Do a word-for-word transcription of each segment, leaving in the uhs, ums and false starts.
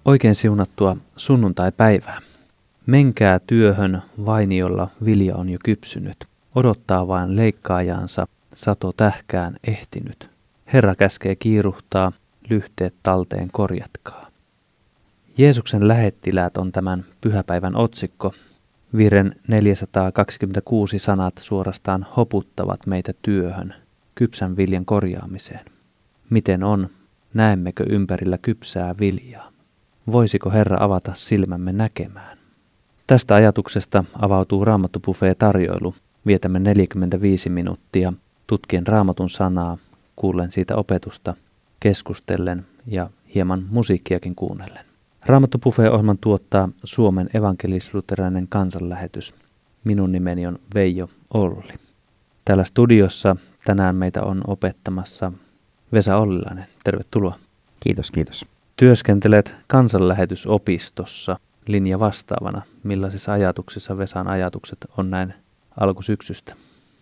Oikein siunattua sunnuntaipäivää. Menkää työhön, vainiolla vilja on jo kypsynyt. Odottaa vain leikkaajansa, sato tähkään ehtinyt. Herra käskee kiiruhtaa, lyhteet talteen korjatkaa. Jeesuksen lähettiläät on tämän pyhäpäivän otsikko. Viren neljäsataakaksikymmentäkuusi sanat suorastaan hoputtavat meitä työhön, kypsän viljan korjaamiseen. Miten on? Näemmekö ympärillä kypsää viljaa? Voisiko Herra avata silmämme näkemään? Tästä ajatuksesta avautuu Raamattu-buffet-tarjoilu. Vietämme neljäkymmentäviisi minuuttia tutkien Raamatun sanaa, kuullen siitä opetusta, keskustellen ja hieman musiikkiakin kuunnellen. Raamattu-buffet-ohjelman tuottaa Suomen evankelis-luterilainen kansanlähetys. Minun nimeni on Veijo Olli. Täällä studiossa tänään meitä on opettamassa Vesa Ollilainen. Tervetuloa. Kiitos, kiitos. Työskentelet kansanlähetysopistossa linja vastaavana. Millaisissa ajatuksissa Vesan ajatukset on näin alkusyksystä?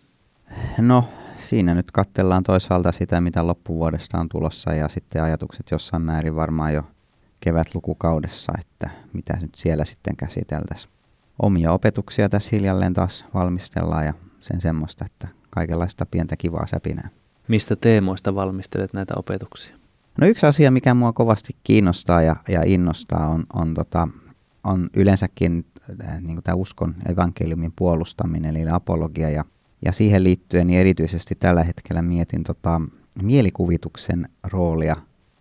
No, siinä nyt katsellaan toisaalta sitä, mitä loppuvuodesta on tulossa ja sitten ajatukset jossain määrin varmaan jo kevätlukukaudessa, että mitä nyt siellä sitten käsiteltäisiin. Omia opetuksia tässä hiljalleen taas valmistellaan ja sen semmoista, että kaikenlaista pientä kivaa säpinää. Mistä teemoista valmistelet näitä opetuksia? No yksi asia, mikä mua kovasti kiinnostaa ja, ja innostaa, on, on, tota, on yleensäkin äh, niin tämä uskon evankeliumin puolustaminen, eli apologia. Ja, ja siihen liittyen niin erityisesti tällä hetkellä mietin tota, mielikuvituksen roolia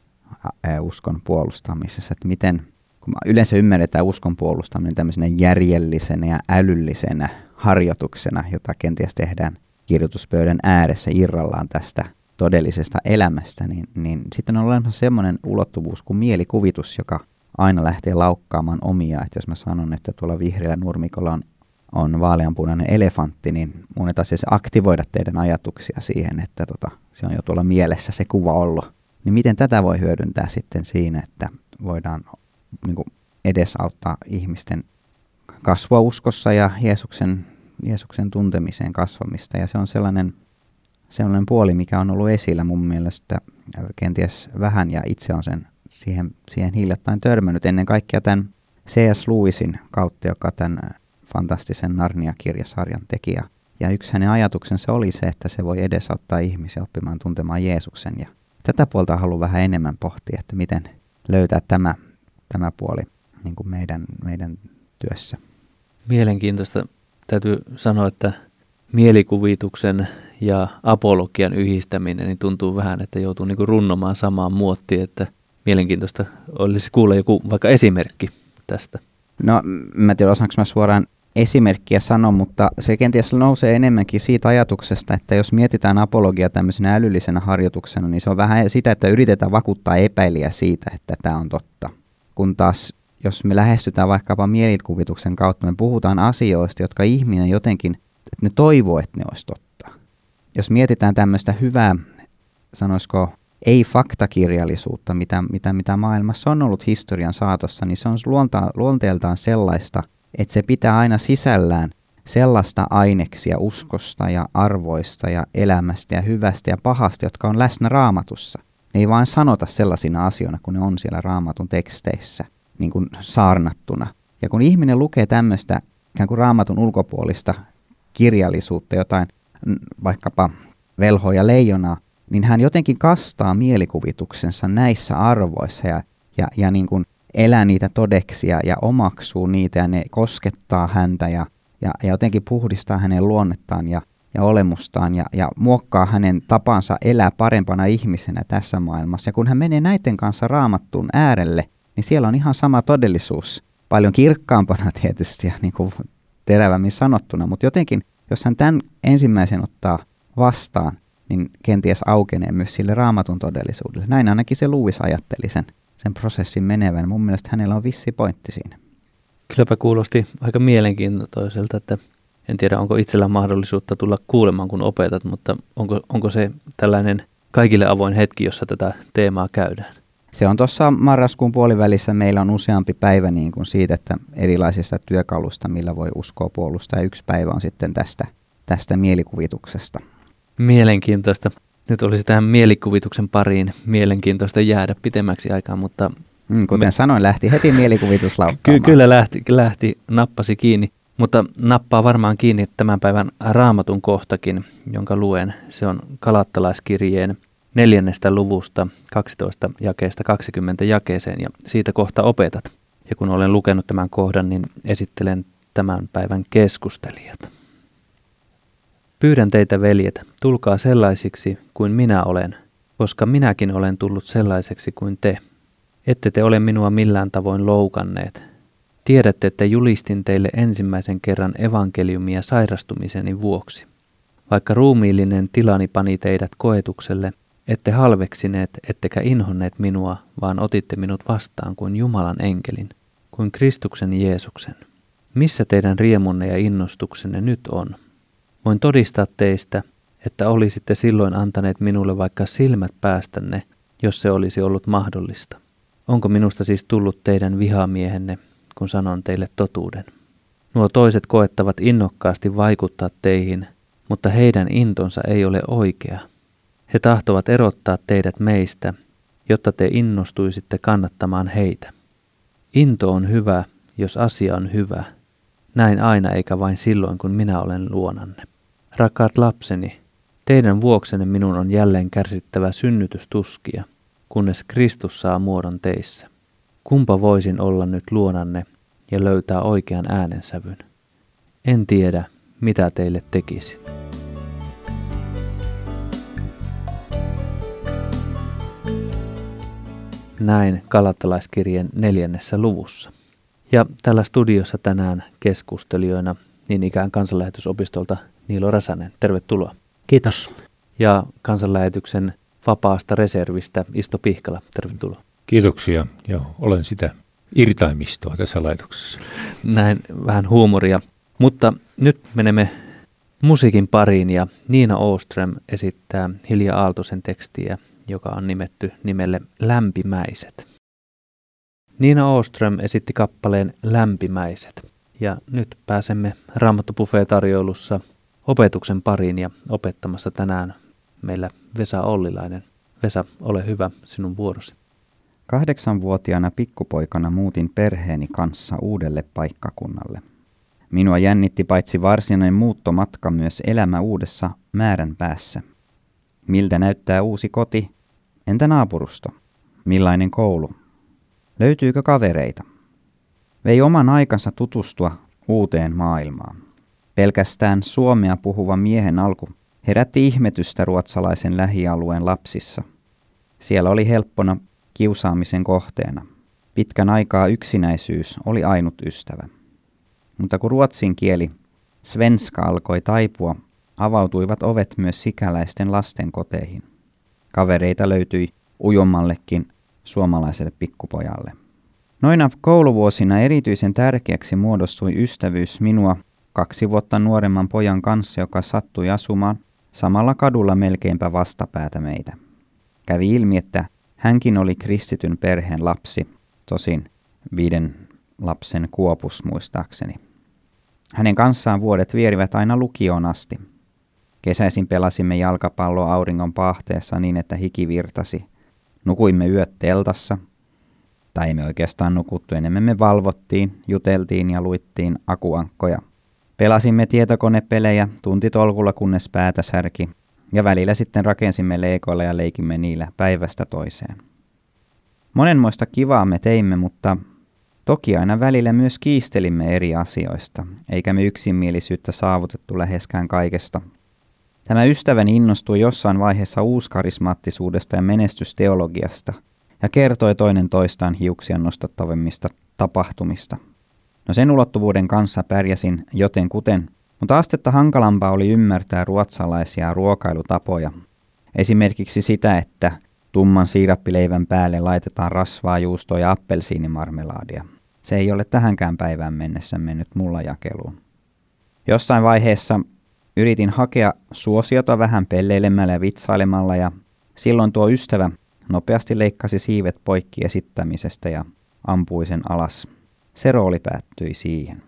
äh, uskon puolustamisessa. Että miten, kun yleensä ymmärretään uskon puolustaminen tämmöisenä järjellisenä ja älyllisenä harjoituksena, jota kenties tehdään kirjoituspöydän ääressä irrallaan tästä todellisesta elämästä, niin, niin sitten on olemassa semmoinen ulottuvuus kuin mielikuvitus, joka aina lähtee laukkaamaan omia. Että jos mä sanon, että tuolla vihreällä nurmikolla on, on vaaleanpunainen elefantti, niin mun ei taas aktivoida teidän ajatuksia siihen, että tota, se on jo tuolla mielessä se kuva ollut. Niin miten tätä voi hyödyntää sitten siinä, että voidaan niin kuin edesauttaa ihmisten kasvua uskossa ja Jeesuksen, Jeesuksen tuntemiseen kasvamista. Ja se on sellainen Sellainen puoli, mikä on ollut esillä mun mielestä kenties vähän, ja itse on sen siihen, siihen hiljattain törmännyt ennen kaikkea tämän C S Lewisin kautta, joka tämän fantastisen Narnia-kirjasarjan teki. Ja yksi hänen ajatuksensa oli se, että se voi edesauttaa ihmisiä oppimaan tuntemaan Jeesuksen. Ja tätä puolta haluan vähän enemmän pohtia, että miten löytää tämä, tämä puoli niin kuin meidän, meidän työssä. Mielenkiintoista. Täytyy sanoa, että mielikuvituksen ja apologian yhdistäminen niin tuntuu vähän, että joutuu niinku runnomaan samaan muottiin, että mielenkiintoista olisi kuulla joku vaikka esimerkki tästä. No, mä en tiedä, osaanko mä suoraan esimerkkiä sanoa, mutta se kenties nousee enemmänkin siitä ajatuksesta, että jos mietitään apologia tämmöisenä älyllisenä harjoituksena, niin se on vähän sitä, että yritetään vakuuttaa epäilijä siitä, että tämä on totta. Kun taas, jos me lähestytään vaikkapa mielikuvituksen kautta, me puhutaan asioista, jotka ihminen jotenkin, että ne toivoo, että ne olisi totta. Jos mietitään tämmöistä hyvää, sanoisiko, ei-faktakirjallisuutta, mitä, mitä, mitä maailmassa on ollut historian saatossa, niin se on luonta, luonteeltaan sellaista, että se pitää aina sisällään sellaista aineksia uskosta ja arvoista ja elämästä ja hyvästä ja pahasta, jotka on läsnä Raamatussa. Ne ei vaan sanota sellaisina asioina, kun ne on siellä Raamatun teksteissä, niin kuin saarnattuna. Ja kun ihminen lukee tämmöistä ikään kuin Raamatun ulkopuolista kirjallisuutta, jotain vaikkapa velhoa ja leijonaa, niin hän jotenkin kastaa mielikuvituksensa näissä arvoissa ja, ja, ja niin kuin elää niitä todeksia ja omaksuu niitä ja ne koskettaa häntä ja, ja, ja jotenkin puhdistaa hänen luonnettaan ja, ja olemustaan ja, ja muokkaa hänen tapansa elää parempana ihmisenä tässä maailmassa. Ja kun hän menee näiden kanssa Raamattuun äärelle, niin siellä on ihan sama todellisuus, paljon kirkkaampana tietysti ja niin kuin terävämmin sanottuna, mutta jotenkin jos hän tämän ensimmäisen ottaa vastaan, niin kenties aukenee myös sille Raamatun todellisuudelle. Näin ainakin se Lewis ajatteli sen, sen prosessin menevän. Mun mielestä hänellä on vissi pointti siinä. Kylläpä kuulosti aika mielenkiintoiselta, että en tiedä onko itsellä mahdollisuutta tulla kuulemaan kun opetat, mutta onko, onko se tällainen kaikille avoin hetki, jossa tätä teemaa käydään? Se on tuossa marraskuun puolivälissä. Meillä on useampi päivä niin kuin siitä, että erilaisista työkalusta, millä voi uskoa puolustaa. Ja yksi päivä on sitten tästä, tästä mielikuvituksesta. Mielenkiintoista. Nyt olisi tähän mielikuvituksen pariin mielenkiintoista jäädä pitemmäksi aikaa, mutta Mm, kuten Me... sanoin, lähti heti mielikuvitus laukkaamaan. Ky- kyllä lähti, lähti, nappasi kiinni, mutta nappaa varmaan kiinni tämän päivän Raamatun kohtakin, jonka luen. Se on Galattalaiskirjeen neljännestä luvusta kaksitoista jakeesta kaksikymmentä jakeeseen ja siitä kohta opetat. Ja kun olen lukenut tämän kohdan, niin esittelen tämän päivän keskustelijat. Pyydän teitä, veljet, tulkaa sellaisiksi kuin minä olen, koska minäkin olen tullut sellaiseksi kuin te. Ette te ole minua millään tavoin loukanneet. Tiedätte, että julistin teille ensimmäisen kerran evankeliumia sairastumiseni vuoksi. Vaikka ruumiillinen tilani pani teidät koetukselle, ette halveksineet, ettekä inhonneet minua, vaan otitte minut vastaan kuin Jumalan enkelin, kuin Kristuksen Jeesuksen. Missä teidän riemunne ja innostuksenne nyt on? Voin todistaa teistä, että olisitte silloin antaneet minulle vaikka silmät päästänne, jos se olisi ollut mahdollista. Onko minusta siis tullut teidän vihamiehenne, kun sanon teille totuuden? Nuo toiset koettavat innokkaasti vaikuttaa teihin, mutta heidän intonsa ei ole oikea. He tahtovat erottaa teidät meistä, jotta te innostuisitte kannattamaan heitä. Into on hyvä, jos asia on hyvä. Näin aina eikä vain silloin, kun minä olen luonanne. Rakkaat lapseni, teidän vuoksenne minun on jälleen kärsittävä synnytystuskia, kunnes Kristus saa muodon teissä. Kumpa voisin olla nyt luonanne ja löytää oikean äänensävyn? En tiedä, mitä teille tekisin. Näin Galattalaiskirjeen neljännessä luvussa. Ja tällä studiossa tänään keskustelijoina niin ikään Kansanlähetysopistolta Niilo Räsänen. Tervetuloa. Kiitos. Ja Kansanlähetyksen vapaasta reservistä Isto Pihkala. Tervetuloa. Kiitoksia ja olen sitä irtaimistoa tässä laitoksessa. Näin vähän huumoria. Mutta nyt menemme musiikin pariin ja Niina Åström esittää Hilja Aaltosen tekstiä, joka on nimetty nimelle Lämpimäiset. Niina Åström esitti kappaleen Lämpimäiset. Ja nyt pääsemme Raamattu Buffet-tarjoilussa opetuksen pariin ja opettamassa tänään meillä Vesa Ollilainen. Vesa, ole hyvä, sinun vuorosi. Kahdeksanvuotiaana pikkupoikana muutin perheeni kanssa uudelle paikkakunnalle. Minua jännitti paitsi varsinainen muuttomatka myös elämä uudessa määränpäässä. Miltä näyttää uusi koti? Entä naapurusto? Millainen koulu? Löytyykö kavereita? Vei oman aikansa tutustua uuteen maailmaan. Pelkästään suomea puhuvan miehen alku herätti ihmetystä ruotsalaisen lähialueen lapsissa. Siellä oli helppona kiusaamisen kohteena. Pitkän aikaa yksinäisyys oli ainut ystävä. Mutta kun ruotsin kieli, svenska, alkoi taipua, avautuivat ovet myös sikäläisten lasten koteihin. Kavereita löytyi ujommallekin suomalaiselle pikkupojalle. Noina kouluvuosina erityisen tärkeäksi muodostui ystävyys minua kaksi vuotta nuoremman pojan kanssa, joka sattui asumaan samalla kadulla melkeinpä vastapäätä meitä. Kävi ilmi, että hänkin oli kristityn perheen lapsi, tosin viiden lapsen kuopus muistaakseni. Hänen kanssaan vuodet vierivät aina lukioon asti. Kesäisin pelasimme jalkapalloa auringon paahteessa niin, että hiki virtasi. Nukuimme yöt teltassa. Tai emme oikeastaan nukuttu, enemmän me valvottiin, juteltiin ja luittiin akuankkoja. Pelasimme tietokonepelejä tuntitolkulla, kunnes päätä särki, ja välillä sitten rakensimme leikoilla ja leikimme niillä päivästä toiseen. Monenmoista kivaa me teimme, mutta toki aina välillä myös kiistelimme eri asioista, eikä me yksimielisyyttä saavutettu läheskään kaikesta. Tämä ystäväni innostui jossain vaiheessa uuskarismaattisuudesta ja menestysteologiasta, ja kertoi toinen toistaan hiuksia nostattavimmista tapahtumista. No sen ulottuvuuden kanssa pärjäsin joten kuten, mutta astetta hankalampaa oli ymmärtää ruotsalaisia ruokailutapoja. Esimerkiksi sitä, että tumman siirappileivän päälle laitetaan rasvaa, juustoa ja appelsiinimarmelaadia. Se ei ole tähänkään päivään mennessä mennyt mulla jakeluun. Jossain vaiheessa yritin hakea suosiota vähän pelleilemällä ja vitsailemalla ja silloin tuo ystävä nopeasti leikkasi siivet poikki esittämisestä ja ampui sen alas. Se rooli päättyi siihen.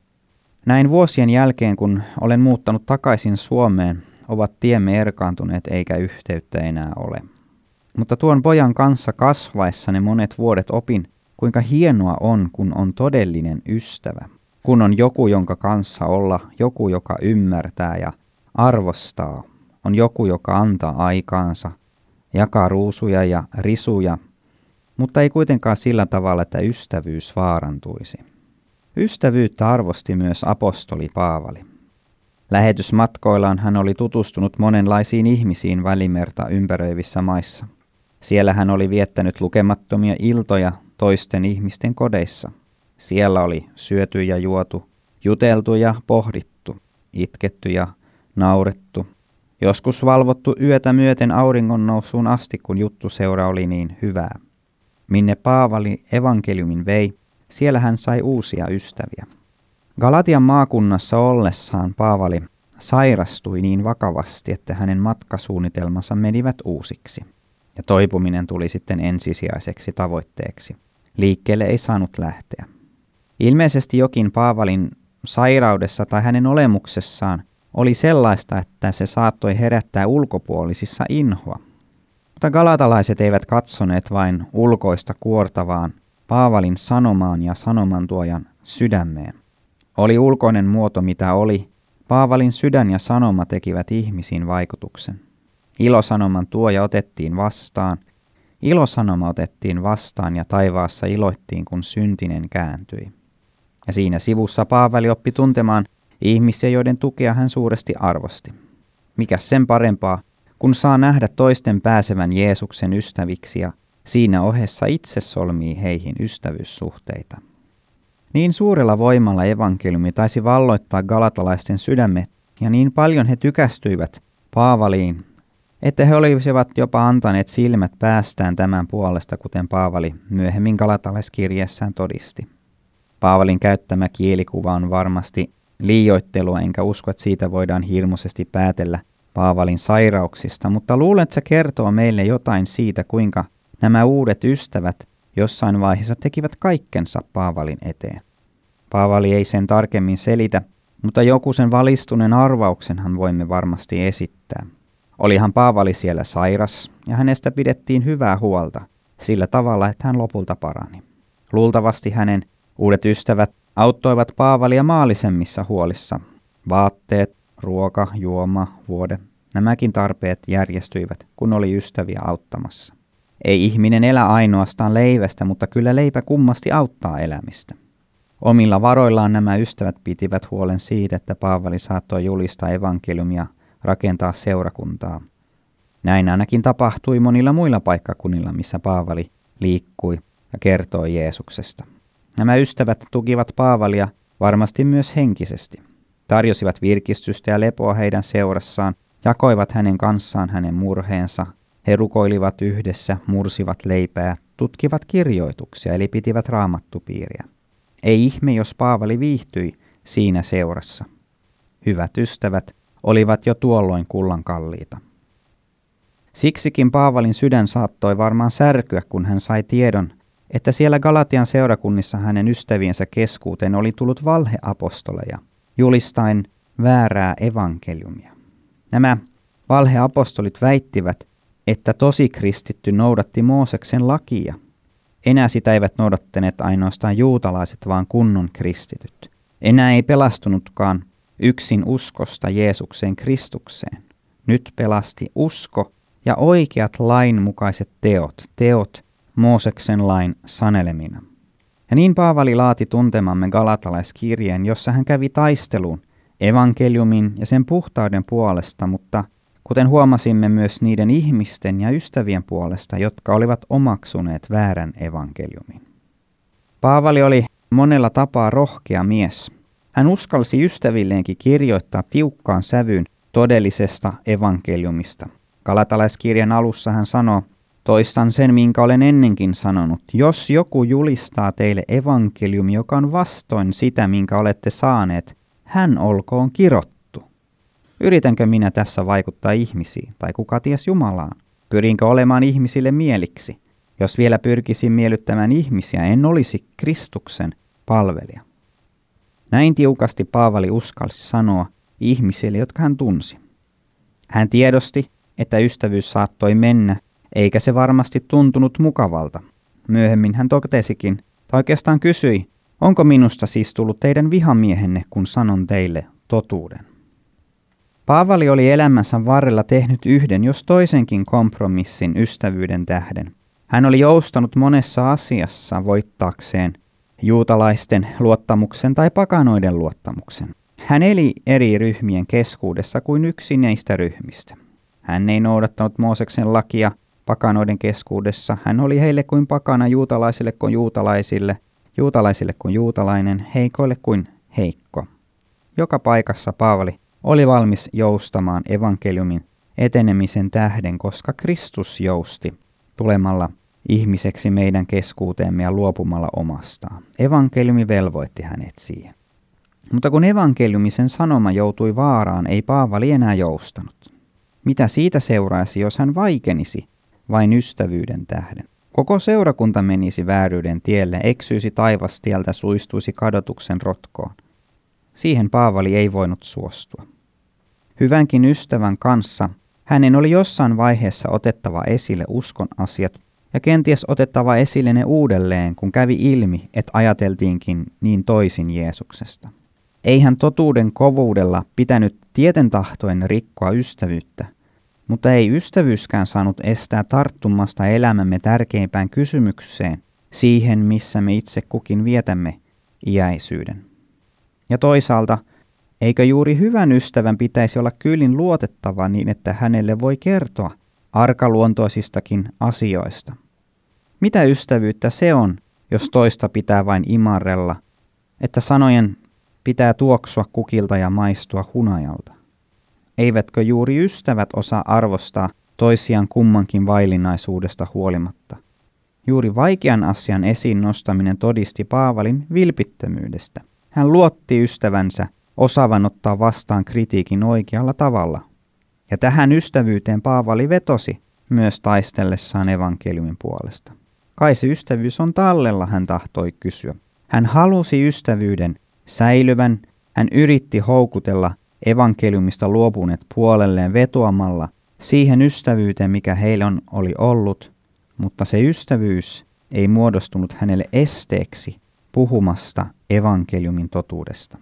Näin vuosien jälkeen, kun olen muuttanut takaisin Suomeen, ovat tiemme erkaantuneet eikä yhteyttä enää ole. Mutta tuon pojan kanssa kasvaessani monet vuodet opin, kuinka hienoa on, kun on todellinen ystävä. Kun on joku, jonka kanssa olla, joku, joka ymmärtää ja arvostaa, on joku, joka antaa aikaansa, jakaa ruusuja ja risuja, mutta ei kuitenkaan sillä tavalla, että ystävyys vaarantuisi. Ystävyyttä arvosti myös apostoli Paavali. Lähetysmatkoillaan hän oli tutustunut monenlaisiin ihmisiin Välimerta ympäröivissä maissa. Siellä hän oli viettänyt lukemattomia iltoja toisten ihmisten kodeissa. Siellä oli syöty ja juotu, juteltu ja pohdittu, itketty ja naurettu. Joskus valvottu yötä myöten auringon nousuun asti, kun juttuseura oli niin hyvää. Minne Paavali evankeliumin vei, siellä hän sai uusia ystäviä. Galatian maakunnassa ollessaan Paavali sairastui niin vakavasti, että hänen matkasuunnitelmansa menivät uusiksi. Ja toipuminen tuli sitten ensisijaiseksi tavoitteeksi. Liikkeelle ei saanut lähteä. Ilmeisesti jokin Paavalin sairaudessa tai hänen olemuksessaan oli sellaista, että se saattoi herättää ulkopuolisissa inhoa. Mutta galatalaiset eivät katsoneet vain ulkoista kuorta, vaan Paavalin sanomaan ja sanomantuojan sydämeen. Oli ulkoinen muoto mitä oli, Paavalin sydän ja sanoma tekivät ihmisiin vaikutuksen. Ilosanoman tuoja otettiin vastaan, ilosanoma otettiin vastaan ja taivaassa iloittiin, kun syntinen kääntyi. Ja siinä sivussa Paavali oppi tuntemaan ihmisiä, joiden tukea hän suuresti arvosti. Mikäs sen parempaa, kun saa nähdä toisten pääsevän Jeesuksen ystäviksi ja siinä ohessa itse solmii heihin ystävyyssuhteita. Niin suurella voimalla evankeliumi taisi valloittaa galatalaisten sydämet ja niin paljon he tykästyivät Paavaliin, että he olisivat jopa antaneet silmät päästään tämän puolesta, kuten Paavali myöhemmin galatalaiskirjeessään todisti. Paavalin käyttämä kielikuva on varmasti liioittelua, enkä usko, että siitä voidaan hirmuisesti päätellä Paavalin sairauksista, mutta luulen, että se kertoo meille jotain siitä, kuinka nämä uudet ystävät jossain vaiheessa tekivät kaikkensa Paavalin eteen. Paavali ei sen tarkemmin selitä, mutta joku sen valistuneen arvauksenhan voimme varmasti esittää. Olihan Paavali siellä sairas ja hänestä pidettiin hyvää huolta sillä tavalla, että hän lopulta parani. Luultavasti hänen uudet ystävät auttoivat Paavalia maallisemmissa huolissa. Vaatteet, ruoka, juoma, vuode, nämäkin tarpeet järjestyivät, kun oli ystäviä auttamassa. Ei ihminen elä ainoastaan leivästä, mutta kyllä leipä kummasti auttaa elämistä. Omilla varoillaan nämä ystävät pitivät huolen siitä, että Paavali saattoi julistaa evankeliumia, rakentaa seurakuntaa. Näin ainakin tapahtui monilla muilla paikkakunnilla, missä Paavali liikkui ja kertoi Jeesuksesta. Nämä ystävät tukivat Paavalia varmasti myös henkisesti. Tarjosivat virkistystä ja lepoa heidän seurassaan, jakoivat hänen kanssaan hänen murheensa. He rukoilivat yhdessä, mursivat leipää, tutkivat kirjoituksia eli pitivät raamattupiiriä. Ei ihme, jos Paavali viihtyi siinä seurassa. Hyvät ystävät olivat jo tuolloin kullan kalliita. Siksikin Paavalin sydän saattoi varmaan särkyä, kun hän sai tiedon, että siellä Galatian seurakunnissa hänen ystäviensä keskuuteen oli tullut valheapostoleja, julistaen väärää evankeliumia. Nämä valheapostolit väittivät, että tosi kristitty noudatti Mooseksen lakia. Enää sitä eivät noudattaneet ainoastaan juutalaiset, vaan kunnon kristityt. Enää ei pelastunutkaan yksin uskosta Jeesukseen Kristukseen. Nyt pelasti usko ja oikeat lainmukaiset teot, teot Mooseksen lain sanelemina. Ja niin Paavali laati tuntemamme galatalaiskirjeen, jossa hän kävi taisteluun evankeliumin ja sen puhtauden puolesta, mutta kuten huomasimme myös niiden ihmisten ja ystävien puolesta, jotka olivat omaksuneet väärän evankeliumin. Paavali oli monella tapaa rohkea mies. Hän uskalsi ystävilleenkin kirjoittaa tiukkaan sävyyn todellisesta evankeliumista. Galatalaiskirjan alussa hän sanoo, toistan sen, minkä olen ennenkin sanonut. Jos joku julistaa teille evankeliumi, joka on vastoin sitä, minkä olette saaneet, hän olkoon kirottu. Yritänkö minä tässä vaikuttaa ihmisiin, tai kuka ties Jumalaan? Pyrinkö olemaan ihmisille mieliksi? Jos vielä pyrkisin miellyttämään ihmisiä, en olisi Kristuksen palvelija. Näin tiukasti Paavali uskalsi sanoa ihmisille, jotka hän tunsi. Hän tiedosti, että ystävyys saattoi mennä eikä se varmasti tuntunut mukavalta. Myöhemmin hän totesikin, tai oikeastaan kysyi, onko minusta siis tullut teidän vihamiehenne, kun sanon teille totuuden. Paavali oli elämänsä varrella tehnyt yhden, jos toisenkin kompromissin ystävyyden tähden. Hän oli joustanut monessa asiassa voittaakseen juutalaisten luottamuksen tai pakanoiden luottamuksen. Hän eli eri ryhmien keskuudessa kuin yksi näistä ryhmistä. Hän ei noudattanut Mooseksen lakia pakanoiden keskuudessa. Hän oli heille kuin pakana, juutalaisille kuin juutalaisille, juutalaisille kuin juutalainen, heikoille kuin heikko. Joka paikassa Paavali oli valmis joustamaan evankeliumin etenemisen tähden, koska Kristus jousti tulemalla ihmiseksi meidän keskuuteemme ja luopumalla omastaan. Evankeliumi velvoitti hänet siihen. Mutta kun evankeliumisen sanoma joutui vaaraan, ei Paavali enää joustanut. Mitä siitä seuraisi, jos hän vaikenisi vain ystävyyden tähden? Koko seurakunta menisi vääryyden tielle, eksyisi taivastieltä, suistuisi kadotuksen rotkoon. Siihen Paavali ei voinut suostua. Hyvänkin ystävän kanssa hänen oli jossain vaiheessa otettava esille uskon asiat ja kenties otettava esille ne uudelleen, kun kävi ilmi, että ajateltiinkin niin toisin Jeesuksesta. Eihän totuuden kovuudella pitänyt tieten tahtoen rikkoa ystävyyttä, mutta ei ystävyyskään saanut estää tarttumasta elämämme tärkeimpään kysymykseen, siihen missä me itse kukin vietämme iäisyyden. Ja toisaalta, eikö juuri hyvän ystävän pitäisi olla kyllin luotettava niin, että hänelle voi kertoa arkaluontoisistakin asioista? Mitä ystävyyttä se on, jos toista pitää vain imarrella, että sanojen pitää tuoksua kukilta ja maistua hunajalta? Eivätkö juuri ystävät osaa arvostaa toisiaan kummankin vaillinaisuudesta huolimatta? Juuri vaikean asian esiin nostaminen todisti Paavalin vilpittömyydestä. Hän luotti ystävänsä osaavan ottaa vastaan kritiikin oikealla tavalla. Ja tähän ystävyyteen Paavali vetosi myös taistellessaan evankeliumin puolesta. Kai se ystävyys on tallella, hän tahtoi kysyä. Hän halusi ystävyyden säilyvän, hän yritti houkutella evankeliumista luopuneet puolelleen vetoamalla siihen ystävyyteen, mikä heillä on, oli ollut, mutta se ystävyys ei muodostunut hänelle esteeksi puhumasta evankeliumin totuudesta.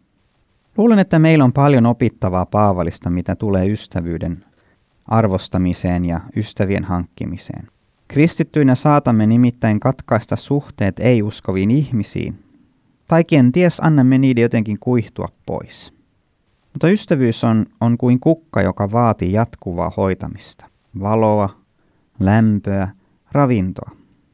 Luulen, että meillä on paljon opittavaa Paavalista, mitä tulee ystävyyden arvostamiseen ja ystävien hankkimiseen. Kristittyinä saatamme nimittäin katkaista suhteet ei-uskoviin ihmisiin, tai kenties annamme niiden jotenkin kuihtua pois. Mutta ystävyys on, on kuin kukka, joka vaatii jatkuvaa hoitamista, valoa, lämpöä, ravintoa.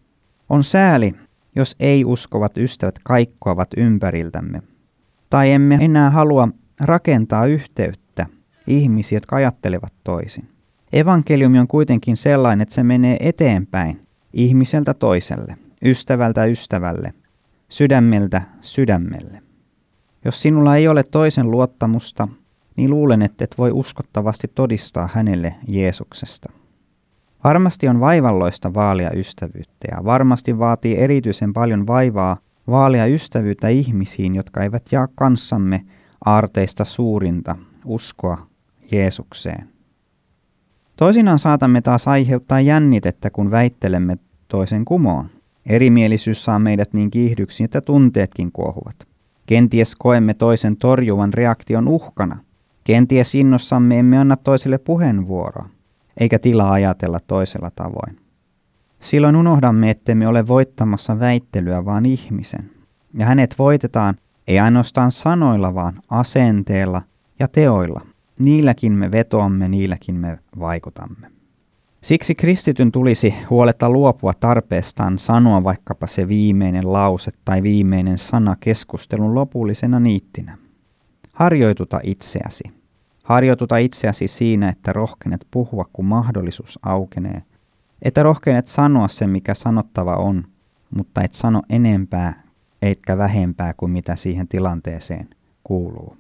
On sääli, jos ei-uskovat ystävät kaikkoavat ympäriltämme, tai emme enää halua rakentaa yhteyttä ihmisiä, jotka ajattelevat toisin. Evankeliumi on kuitenkin sellainen, että se menee eteenpäin ihmiseltä toiselle, ystävältä ystävälle, sydämeltä sydämelle. Jos sinulla ei ole toisen luottamusta, niin luulen, että et voi uskottavasti todistaa hänelle Jeesuksesta. Varmasti on vaivalloista vaalia ystävyyttä ja varmasti vaatii erityisen paljon vaivaa vaalia ystävyyttä ihmisiin, jotka eivät jaa kanssamme aarteista suurinta uskoa Jeesukseen. Toisinaan saatamme taas aiheuttaa jännitettä, kun väittelemme toisen kumoon. Erimielisyys saa meidät niin kiihdyksiin, että tunteetkin kuohuvat. Kenties koemme toisen torjuvan reaktion uhkana. Kenties innossamme emme anna toiselle puheenvuoroa, eikä tilaa ajatella toisella tavoin. Silloin unohdamme, ettemme ole voittamassa väittelyä, vaan ihmisen. Ja hänet voitetaan ei ainoastaan sanoilla, vaan asenteella ja teoilla. Niilläkin me vetoamme, niilläkin me vaikutamme. Siksi kristityn tulisi huoletta luopua tarpeestaan sanoa vaikkapa se viimeinen lause tai viimeinen sana keskustelun lopullisena niittinä. Harjoituta itseäsi. Harjoituta itseäsi siinä, että rohkenet puhua, kun mahdollisuus aukenee. Että rohkenet sanoa sen, mikä sanottava on, mutta et sano enempää eikä vähempää kuin mitä siihen tilanteeseen kuuluu.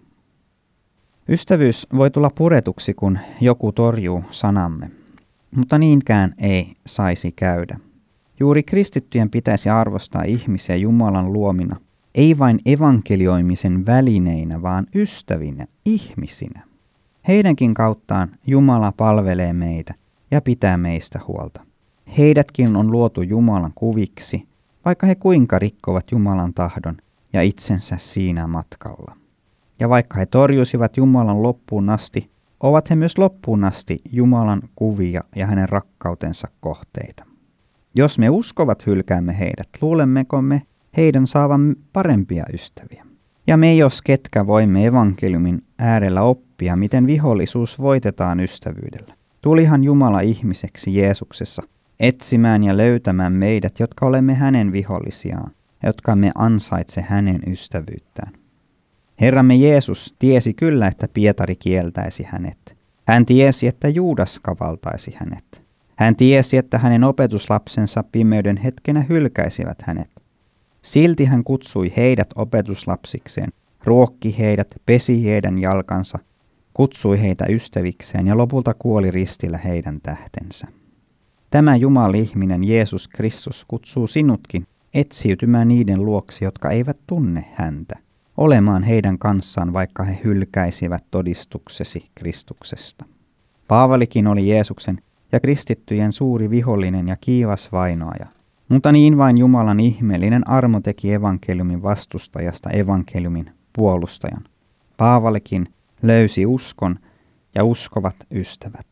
Ystävyys voi tulla puretuksi, kun joku torjuu sanamme, mutta niinkään ei saisi käydä. Juuri kristittyjen pitäisi arvostaa ihmisiä Jumalan luomina, ei vain evankelioimisen välineinä, vaan ystävinä, ihmisinä. Heidänkin kauttaan Jumala palvelee meitä, ja pitää meistä huolta. Heidätkin on luotu Jumalan kuviksi, vaikka he kuinka rikkovat Jumalan tahdon ja itsensä siinä matkalla. Ja vaikka he torjuisivat Jumalan loppuun asti, ovat he myös loppuun asti Jumalan kuvia ja hänen rakkautensa kohteita. Jos me uskovat hylkäämme heidät, luulemmeko me heidän saavan parempia ystäviä? Ja me jos ketkä voimme evankeliumin äärellä oppia, miten vihollisuus voitetaan ystävyydellä. Tulihan Jumala ihmiseksi Jeesuksessa etsimään ja löytämään meidät, jotka olemme hänen vihollisiaan, jotka me ansaitse hänen ystävyyttään. Herramme Jeesus tiesi kyllä, että Pietari kieltäisi hänet. Hän tiesi, että Juudas kavaltaisi hänet. Hän tiesi, että hänen opetuslapsensa pimeyden hetkenä hylkäisivät hänet. Silti hän kutsui heidät opetuslapsikseen, ruokki heidät, pesi heidän jalkansa, kutsui heitä ystävikseen ja lopulta kuoli ristillä heidän tähtensä. Tämä Jumala-ihminen Jeesus Kristus kutsuu sinutkin etsiytymään niiden luoksi, jotka eivät tunne häntä, olemaan heidän kanssaan, vaikka he hylkäisivät todistuksesi Kristuksesta. Paavalikin oli Jeesuksen ja kristittyjen suuri vihollinen ja kiivas vainoaja, mutta niin vain Jumalan ihmeellinen armo teki evankeliumin vastustajasta evankeliumin puolustajan. Paavalikin löysi uskon ja uskovat ystävät.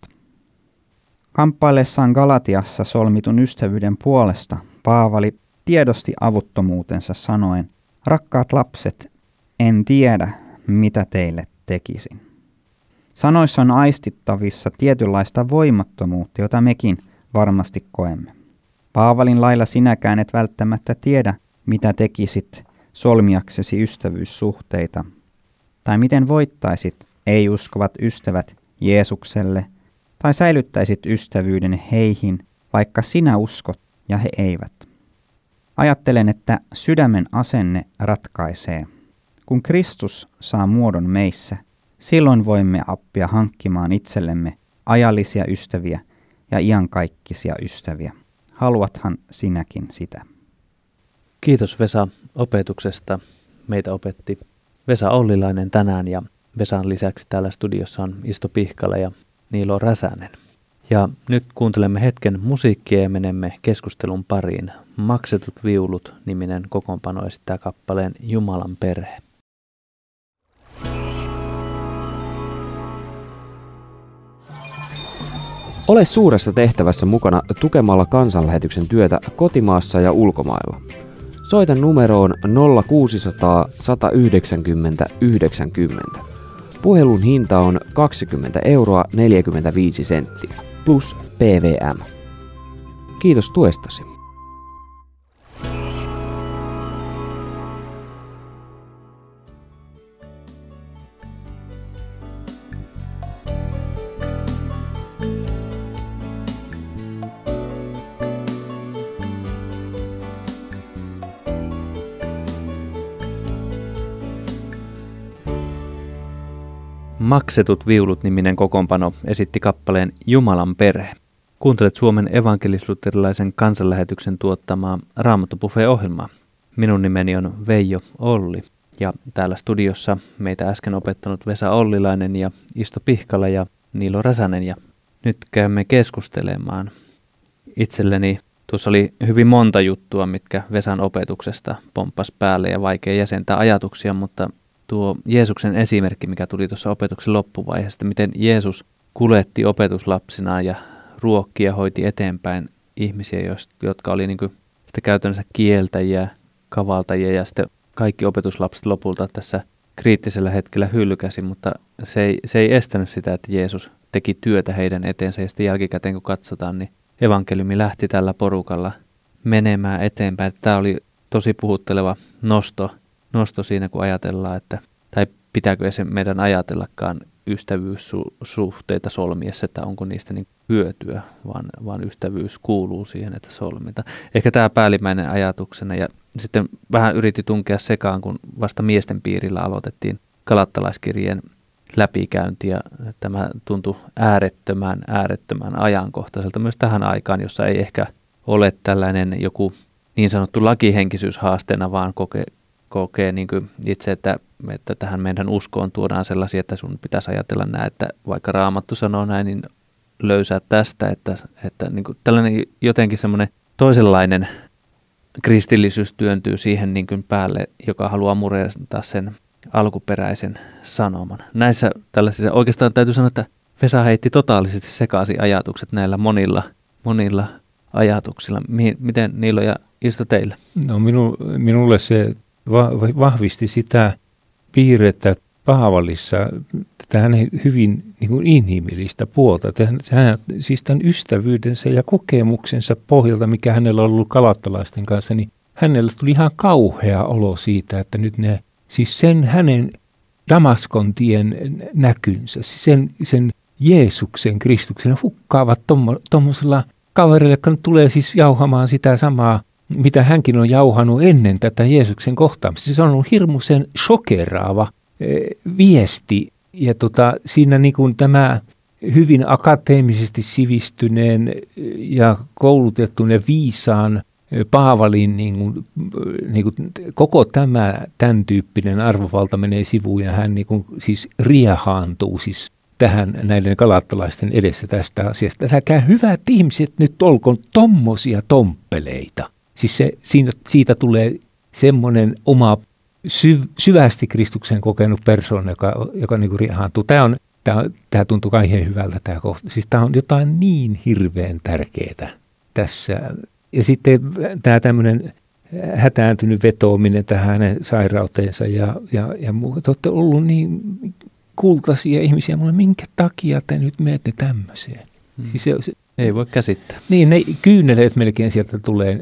Kamppaillessaan Galatiassa solmitun ystävyyden puolesta Paavali tiedosti avuttomuutensa sanoen, rakkaat lapset, en tiedä, mitä teille tekisin. Sanoissa on aistittavissa tietynlaista voimattomuutta, jota mekin varmasti koemme. Paavalin lailla sinäkään et välttämättä tiedä, mitä tekisit solmiaksesi ystävyyssuhteita, tai miten voittaisit ei-uskovat ystävät Jeesukselle, tai säilyttäisit ystävyyden heihin, vaikka sinä uskot ja he eivät. Ajattelen, että sydämen asenne ratkaisee. Kun Kristus saa muodon meissä, silloin voimme oppia hankkimaan itsellemme ajallisia ystäviä ja iankaikkisia ystäviä. Haluathan sinäkin sitä? Kiitos Vesa opetuksesta. Meitä opetti Vesa Ollilainen tänään ja Vesan lisäksi täällä studiossa on Isto Pihkala ja Niilo Räsänen. Ja nyt kuuntelemme hetken musiikkia ja menemme keskustelun pariin. Maksetut viulut -niminen kokoonpano esittää kappaleen Jumalan perhe. Ole suuressa tehtävässä mukana tukemalla kansanlähetyksen työtä kotimaassa ja ulkomailla. Soita numeroon nolla kuusisataa, sata yhdeksänkymmentä, yhdeksänkymmentä. Puhelun hinta on kaksikymmentä euroa neljäkymmentäviisi senttiä plus P V M. Kiitos tuestasi. Maksetut viulut -niminen kokoonpano esitti kappaleen Jumalan perhe. Kuuntelet Suomen evankelis-luterilaisen kansanlähetyksen tuottamaa Raamattu Buffet-ohjelmaa. Minun nimeni on Veijo Olli ja täällä studiossa meitä äsken opettanut Vesa Ollilainen ja Isto Pihkala ja Niilo Räsänen ja nyt käymme keskustelemaan. Itselleni tuossa oli hyvin monta juttua, mitkä Vesan opetuksesta pomppas päälle ja vaikea jäsentää ajatuksia, mutta tuo Jeesuksen esimerkki, mikä tuli tuossa opetuksen loppuvaiheessa, miten Jeesus kuljetti opetuslapsinaan ja ruokki ja hoiti eteenpäin ihmisiä, jotka oli niin kuin sitä käytännössä kieltäjiä, kavaltajia ja sitten kaikki opetuslapset lopulta tässä kriittisellä hetkellä hylkäsi, mutta se ei, se ei estänyt sitä, että Jeesus teki työtä heidän eteensä ja sitten jälkikäteen kun katsotaan, niin evankeliumi lähti tällä porukalla menemään eteenpäin. Tämä oli tosi puhutteleva nosto. Nosto siinä, kun ajatellaan, että, tai pitääkö se meidän ajatellakaan ystävyyssuhteita solmiessa, että onko niistä niin hyötyä, vaan, vaan ystävyys kuuluu siihen, että solmitaan. Ehkä tämä päällimmäinen ajatuksena, ja sitten vähän yritti tunkea sekaan, kun vasta miesten piirillä aloitettiin galattalaiskirjeen läpikäynti, ja tämä tuntui äärettömän, äärettömän ajankohtaiselta myös tähän aikaan, jossa ei ehkä ole tällainen joku niin sanottu lakihenkisyys haasteena, vaan koke kokee niin kuin itse, että, että tähän meidän uskoon tuodaan sellaisia, että sun pitäisi ajatella näin, että vaikka Raamattu sanoo näin, niin löysää tästä, että, että niin kuin tällainen jotenkin semmoinen toisenlainen kristillisyys työntyy siihen niin kuin päälle, joka haluaa murentaa sen alkuperäisen sanoman. Näissä tällaisissa oikeastaan täytyy sanoa, että Vesa heitti totaalisesti sekaisin ajatukset näillä monilla, monilla ajatuksilla. Miten Niilo ja Isto teillä? No minu, minulle se va- vahvisti sitä piirrettä Paavalissa, tätä hänen hyvin niin kuin inhimillistä puolta. Hän, siis tämän ystävyydensä ja kokemuksensa pohjalta, mikä hänellä on ollut galattalaisten kanssa, niin hänellä tuli ihan kauhea olo siitä, että nyt ne, siis sen hänen Damaskon tien näkynsä, siis sen, sen Jeesuksen, Kristuksen hukkaavat tuommoisella kaverilla, joka tulee siis jauhamaan sitä samaa, mitä hänkin on jauhanut ennen tätä Jeesuksen kohtaamista. Se on ollut hirmuisen shokeraava eh, viesti. Ja tota, siinä niin kuin tämä hyvin akateemisesti sivistyneen ja koulutetun ja viisaan Paavalin niin kuin, niin kuin koko tämä tämän tyyppinen arvovalta menee sivuun ja hän niin kuin, siis riehaantuu siis tähän näiden galattalaisten edessä tästä asiasta. Älkää hyvät ihmiset nyt olkoon tommosia tomppeleita. Siis se, siinä, siitä tulee semmoinen oma syv, syvästi Kristuksen kokenut persoona, joka, joka niin kuin riehaantuu. Tämä, on, tämä, tämä tuntuu kauhean hyvältä tämä kohta. Siis tämä on jotain niin hirveän tärkeää tässä. Ja sitten tämä tämmöinen hätääntynyt vetoaminen tähän hänen sairauteensa ja, ja, ja muu. Te olette ollut niin kultaisia ihmisiä, mulle minkä takia te nyt menette tämmöiseen? Hmm. Siis se, se, ei voi käsittää. Niin, ne kyyneleet melkein sieltä tulee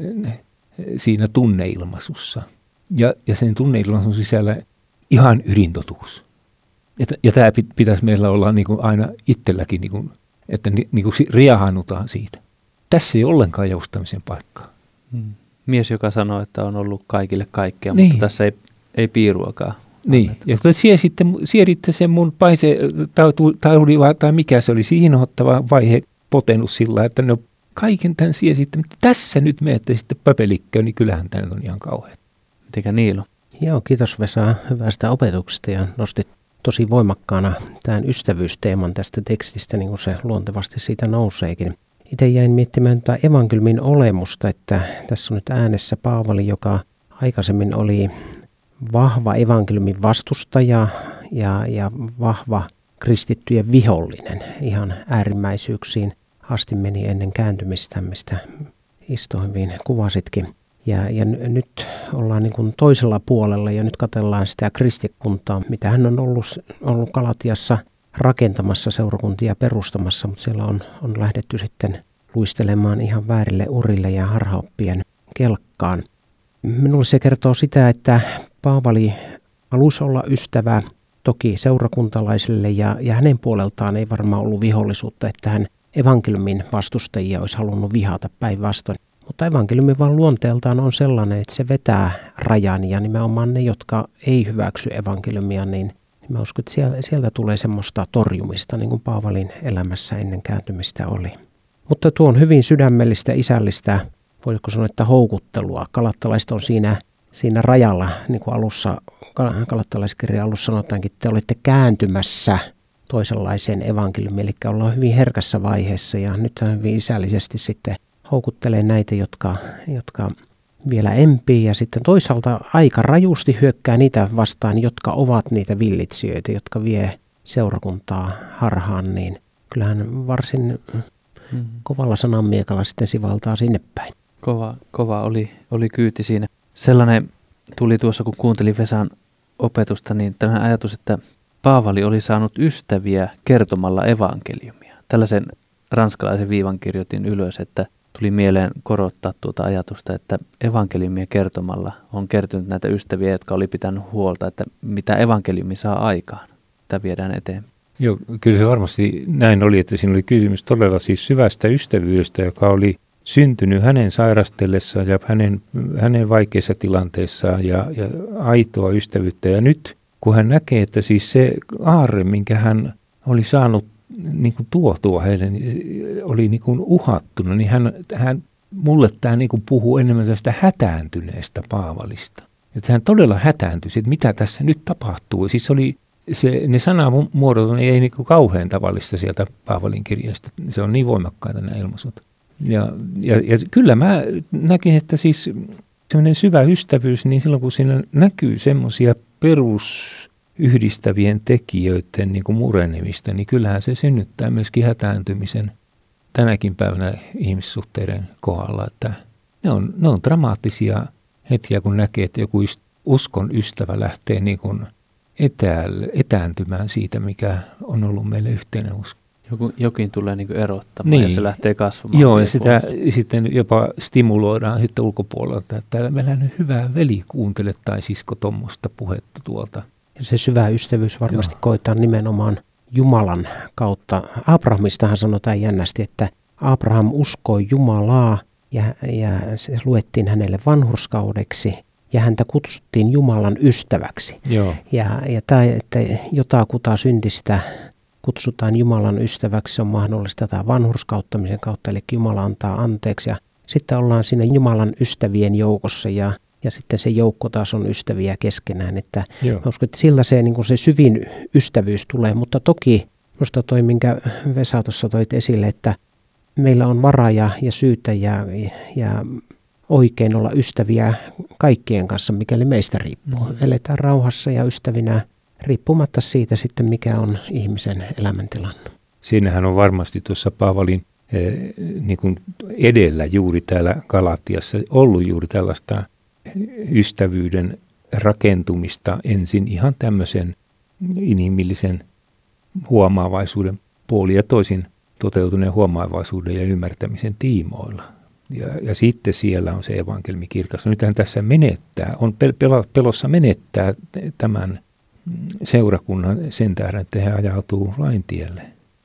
siinä tunneilmaisussa. Ja, ja sen tunneilmaisun sisällä ihan ydintotuus. Ja, ja tämä pitäisi meillä olla niin kuin aina itselläkin, niin kuin, että ni, niin kuin riehannutaan siitä. Tässä ei ole ollenkaan joustamisen paikkaa. Hmm. Mies, joka sanoo, että on ollut kaikille kaikkea, niin. Mutta tässä ei, ei piiruakaan. Niin, ja kun sieditte, sieditte sen mun paise taudi tai mikä se oli, inhottava vaihe potenut sillä, että no kaiken tämän siesitte, mutta tässä nyt menette sitten papelikköön, niin kyllähän tämä on ihan kauhean. Mitenkä Niilo? Joo, kiitos Vesa hyvästä opetuksesta ja nostit tosi voimakkaana tämän ystävyysteeman tästä tekstistä, niin kuin se luontevasti siitä nouseekin. Itse jäin miettimään tätä evankeliumin olemusta, että tässä on nyt äänessä Paavali, joka aikaisemmin oli vahva evankeliumin vastustaja ja, ja vahva kristittyjen vihollinen. Ihan äärimmäisyyksiin asti meni ennen kääntymistä, mistä Isto hyvin kuvasitkin. Ja, ja n- nyt ollaan niin kuin toisella puolella ja nyt katsellaan sitä kristikuntaa, mitä hän on ollut, ollut Galatiassa rakentamassa seurakuntia perustamassa, mutta siellä on, on lähdetty sitten luistelemaan ihan väärille urille ja harhaoppien kelkkaan. Minulle se kertoo sitä, että Paavali halusi olla ystävä toki seurakuntalaisille ja, ja hänen puoleltaan ei varmaan ollut vihollisuutta, että hän evankeliumin vastustajia olisi halunnut vihata päinvastoin. Mutta evankeliumi vaan luonteeltaan on sellainen, että se vetää rajan ja nimenomaan ne, jotka ei hyväksy evankeliumia, niin mä uskon, että sieltä, sieltä tulee semmoista torjumista, niin kuin Paavalin elämässä ennen kääntymistä oli. Mutta tuo on hyvin sydämellistä, isällistä, voisiko sanoa, että houkuttelua. Galattalaiset on siinä, siinä rajalla, niin kuin alussa, galattalaiskirjan alussa sanotaankin, että te olette kääntymässä toisenlaiseen evankeliumiin, eli ollaan hyvin herkässä vaiheessa ja nyt hyvin isällisesti sitten houkuttelee näitä, jotka, jotka vielä empii ja sitten toisaalta aika rajusti hyökkää niitä vastaan, jotka ovat niitä villitsijöitä, jotka vie seurakuntaa harhaan, niin kyllähän varsin hmm. kovalla sananmiekalla sitten sivaltaa sinne päin. Kova, kova oli, oli kyyti siinä. Sellainen tuli tuossa, kun kuuntelin Vesan opetusta, niin tällainen ajatus, että Paavali oli saanut ystäviä kertomalla evankeliumia. Tällaisen ranskalaisen viivan kirjoitin ylös, että tuli mieleen korottaa tuota ajatusta, että evankeliumia kertomalla on kertynyt näitä ystäviä, jotka oli pitänyt huolta, että mitä evankeliumi saa aikaan. Tämä viedään eteenpäin. Joo, kyllä se varmasti näin oli, että siinä oli kysymys todella siis syvästä ystävyydestä, joka oli syntynyt hänen sairastellessaan ja hänen, hänen vaikeissa tilanteissaan ja, ja aitoa ystävyyttä. Ja nyt kun hän näkee, että siis se aarre, minkä hän oli saanut niin kuin tuotua heille, niin oli niin kuin uhattuna, niin hän, hän mulle tämä niin kuin puhuu enemmän tästä hätääntyneestä Paavalista. Että hän todella hätääntyi, että mitä tässä nyt tapahtuu. Siis oli se, ne sanamuodot on ei niin kuin kauhean tavallista sieltä Paavalin kirjasta. Se on niin voimakkaita nämä ilmaisut. Ja, ja, ja kyllä mä näkin, että siis semmoinen syvä ystävyys, niin silloin kun siinä näkyy semmoisia perusyhdistävien tekijöiden niin kuin murenemista, niin kyllähän se synnyttää myöskin hätääntymisen tänäkin päivänä ihmissuhteiden kohdalla. Että ne on, ne on dramaattisia hetkiä, kun näkee, että joku uskon ystävä lähtee niin kuin etäälle, etääntymään siitä, mikä on ollut meille yhteinen usko. Joku, jokin tulee niin kuin erottamaan niin. Ja se lähtee kasvamaan. Joo, ja sitä sitten jopa stimuloidaan sitten ulkopuolelta, että meillä on hyvä veli, kuuntele tai sisko tuommoista puhetta tuolta. Ja se syvä ystävyys varmasti Joo. koetaan nimenomaan Jumalan kautta. Abrahamistahan sanotaan jännästi, että Abraham uskoi Jumalaa ja, ja se luettiin hänelle vanhurskaudeksi ja häntä kutsuttiin Jumalan ystäväksi. Joo. Ja, ja tämä, että jotakuta syntistä kutsutaan Jumalan ystäväksi, se on mahdollista tämä vanhurskauttamisen kautta, eli Jumala antaa anteeksi. Ja sitten ollaan siinä Jumalan ystävien joukossa ja, ja sitten se joukko taas on ystäviä keskenään. Että mä uskon, että sillä se, niin kuin se syvin ystävyys tulee, mutta toki minusta toi, minkä Vesa tuossa toit esille, että meillä on varaa ja, ja syytä ja, ja oikein olla ystäviä kaikkien kanssa, mikäli meistä riippuu. Mm. Eletään rauhassa ja ystävinä riippumatta siitä sitten, mikä on ihmisen elämäntilanne. Siinähän on varmasti tuossa Paavalin eh, niin kuin edellä juuri täällä Galatiassa ollut juuri tällaista ystävyyden rakentumista ensin ihan tämmöisen inhimillisen huomaavaisuuden puoli ja toisin toteutuneen huomaavaisuuden ja ymmärtämisen tiimoilla. Ja, ja sitten siellä on se evankeliumi kirkas. Nythän tässä menettää, on pel- pelossa menettää tämän seurakunnan sen tähden, että he ajautuu lain tielle.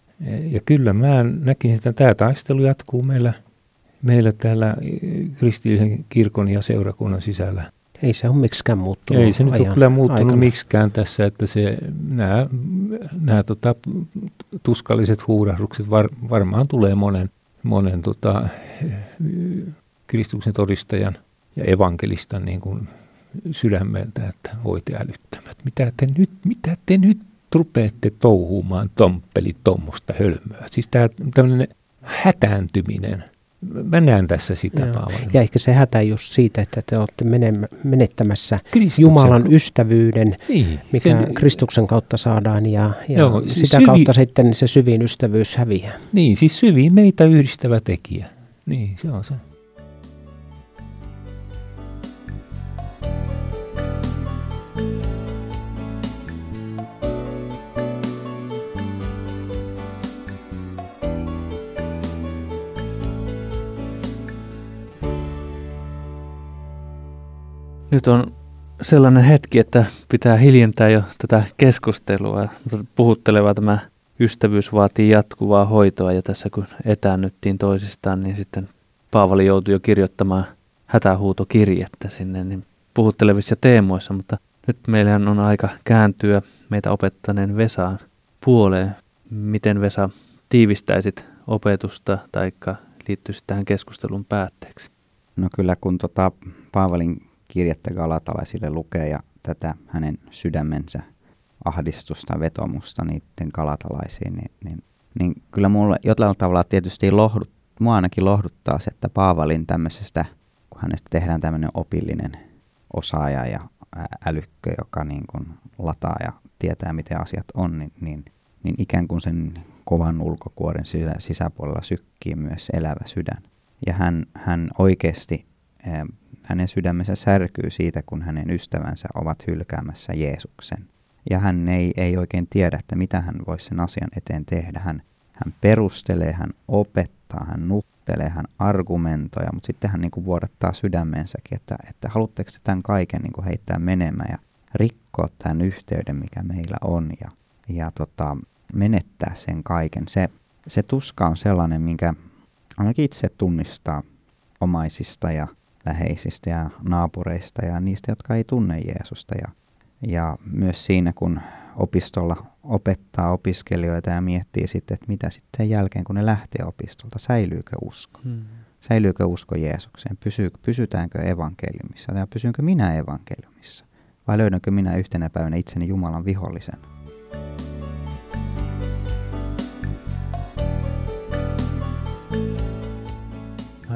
Ja kyllä mä näkin, että tämä taistelu jatkuu meillä, meillä täällä kristillisen kirkon ja seurakunnan sisällä. Ei se ole miksikään muuttunut. Ei se nyt ole kyllä muuttunut aikana. miksikään tässä, että se, nämä, nämä tota, tuskalliset huurahdukset var, varmaan tulee monen, monen tota, Kristuksen todistajan ja evankelistan niin kuin sydämeltä, että voitte älyttömät. Mitä te nyt, mitä te nyt rupeatte touhumaan, tomppeli, tuommoista hölmöä? Siis tämä tämmöinen hätääntyminen. Mä näen tässä sitä, Paavali. Ja ehkä se hätä just siitä, että te olette menettämässä Kristuksen. Jumalan ystävyyden, niin, mikä sen, Kristuksen kautta saadaan, ja, ja joo, sitä syvi, kautta sitten se syvin ystävyys häviää. Niin, siis syvin meitä yhdistävä tekijä. Niin, se on se. Nyt on sellainen hetki, että pitää hiljentää jo tätä keskustelua. Puhutteleva tämä ystävyys vaatii jatkuvaa hoitoa, ja tässä kun etäännyttiin toisistaan, niin sitten Paavali joutui jo kirjoittamaan hätähuutokirjettä sinne niin puhuttelevissa teemoissa, mutta nyt meillähän on aika kääntyä meitä opettaneen Vesaan puoleen. Miten, Vesa, tiivistäisit opetusta tai liittyisit tähän keskustelun päätteeksi? No kyllä, kun tota Paavalin kirjettä galatalaisille lukee ja tätä hänen sydämensä ahdistusta, vetomusta niiden galatalaisiin, niin, niin, niin kyllä mulle jollain tavalla tietysti lohdut, mua ainakin lohduttaa se, että Paavalin tämmöisestä, kun hänestä tehdään tämmöinen opillinen osaaja ja älykkö, joka niin kuin lataa ja tietää, miten asiat on, niin, niin, niin ikään kuin sen kovan ulkokuoren sisä, sisäpuolella sykkii myös elävä sydän. Ja hän, hän oikeasti, äh, hänen sydämensä särkyy siitä, kun hänen ystävänsä ovat hylkäämässä Jeesuksen. Ja hän ei, ei oikein tiedä, että mitä hän voisi sen asian eteen tehdä. Hän, hän perustelee, hän opettaa, hän nuttelee, hän argumentoi, mutta sitten hän niin kuin vuodattaa sydämensäkin, että, että haluatteko tämän kaiken niin kuin heittää menemään ja rikkoa tämän yhteyden, mikä meillä on, ja, ja tota, menettää sen kaiken. Se, se tuska on sellainen, minkä ainakin itse tunnistaa omaisista ja läheisistä ja naapureista ja niistä, jotka ei tunne Jeesusta. Ja, ja myös siinä, kun opistolla opettaa opiskelijoita ja miettii sitten, että mitä sitten sen jälkeen, kun ne lähtee opistolta, säilyykö usko? Hmm. Säilyykö usko Jeesukseen? Pysy, pysytäänkö evankeliumissa? Ja pysynkö minä evankeliumissa? Vai löydänkö minä yhtenä päivänä itseni Jumalan vihollisen?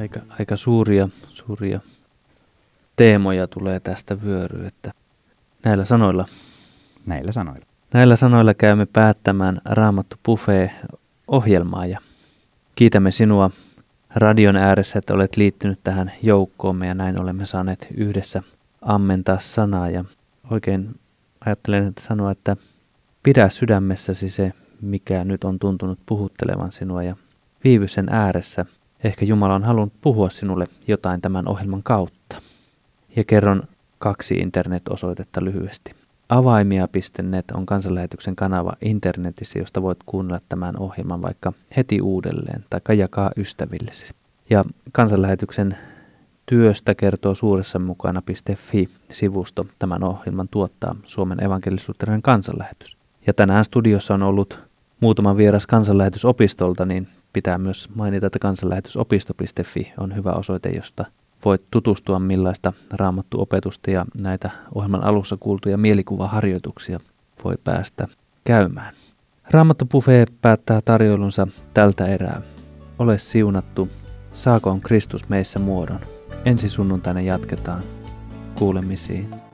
aika, aika suuria, suuria teemoja tulee tästä vyöryä, että näillä sanoilla, Näillä sanoilla. näillä sanoilla käymme päättämään Raamattu Buffet-ohjelmaa ja kiitämme sinua radion ääressä, että olet liittynyt tähän joukkoomme ja näin olemme saaneet yhdessä ammentaa sanaa ja oikein ajattelen että sanoa, että pidä sydämessäsi se, mikä nyt on tuntunut puhuttelevan sinua ja viivy sen ääressä. Ehkä Jumala on halunnut puhua sinulle jotain tämän ohjelman kautta. Ja kerron kaksi internet-osoitetta lyhyesti. Avaimia piste net on kansanlähetyksen kanava internetissä, josta voit kuunnella tämän ohjelman vaikka heti uudelleen tai jakaa ystävillesi. Ja kansanlähetyksen työstä kertoo suuressa mukana piste fi-sivusto. Tämän ohjelman tuottaa Suomen evankelis-luterilainen kansanlähetys. Ja tänään studiossa on ollut muutama vieras kansanlähetysopistolta, niin pitää myös mainita, että kansanlähetysopisto piste fi on hyvä osoite, josta voit tutustua millaista raamattuopetusta ja näitä ohjelman alussa kuultuja mielikuvaharjoituksia voi päästä käymään. Raamattu Buffet päättää tarjoilunsa tältä erää. Ole siunattu, saakoon Kristus meissä muodon. Ensi sunnuntaina jatketaan. Kuulemisiin.